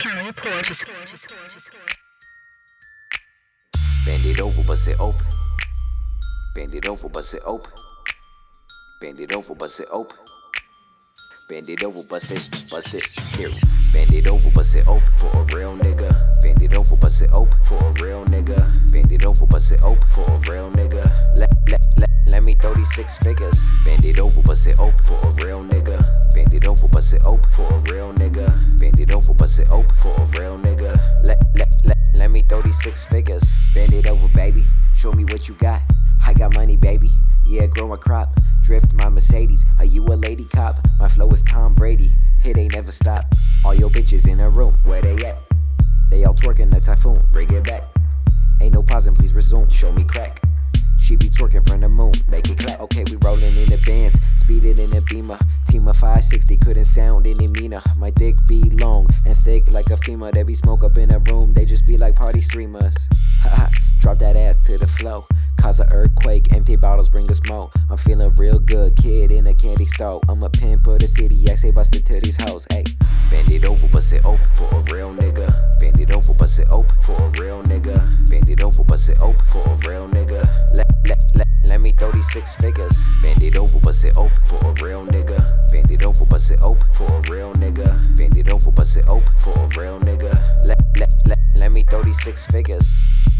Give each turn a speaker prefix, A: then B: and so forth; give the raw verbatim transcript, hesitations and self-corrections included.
A: County Porch.
B: Bend it over, bust it open. Bend it over, bust it open. Bend it over, bust it open. Bend it over, bust it, bust it, here. Bend it over, bust it open for a real nigga. Bend it over, bust it open for a real nigga. Bend it over, bust it open for a real nigga. Let, let, let, let me throw these six figures. Bend it over, bust it open for a real nigga. Bend it over, bust it open for a real nigga. Bend it over, bust it open for a real nigga. Let, let, let, let me throw these six figures. Bend it over, baby. Show me what you got. I got money, baby. Yeah, grow a crop. Drift my Mercedes. Are you a lady cop? My flow is Tom Brady. Hit ain't never stop. All your bitches in a room. Where they at? They all twerking the typhoon. Bring it back. Ain't no pausing, please resume. Show me crack. She be twerking from the moon. Make it clap. Okay, we rolling in the bands. Speed it in the Beamer. Team of five sixty couldn't sound any meaner. My dick be long and thick like a femur. They be smoke up in a room. They just be like party streamers. Haha. Drop that ass to the flow. Cause an earthquake, empty bottles bring us more. I'm feeling real good, kid in a candy store. I'm a pimp of the city, I say bust it to these hoes. Hey, bend it over, bust it open for a real nigga. Bend it over, bust it open for a real nigga. Bend it over, bust it open for a real nigga. Let, let, let, let me throw these six figures. Bend it over, bust it open for a real nigga. Bend it over, bust it open for a real nigga. Bend it over, bust it open for a real nigga. Let, let, let, let me throw these six figures.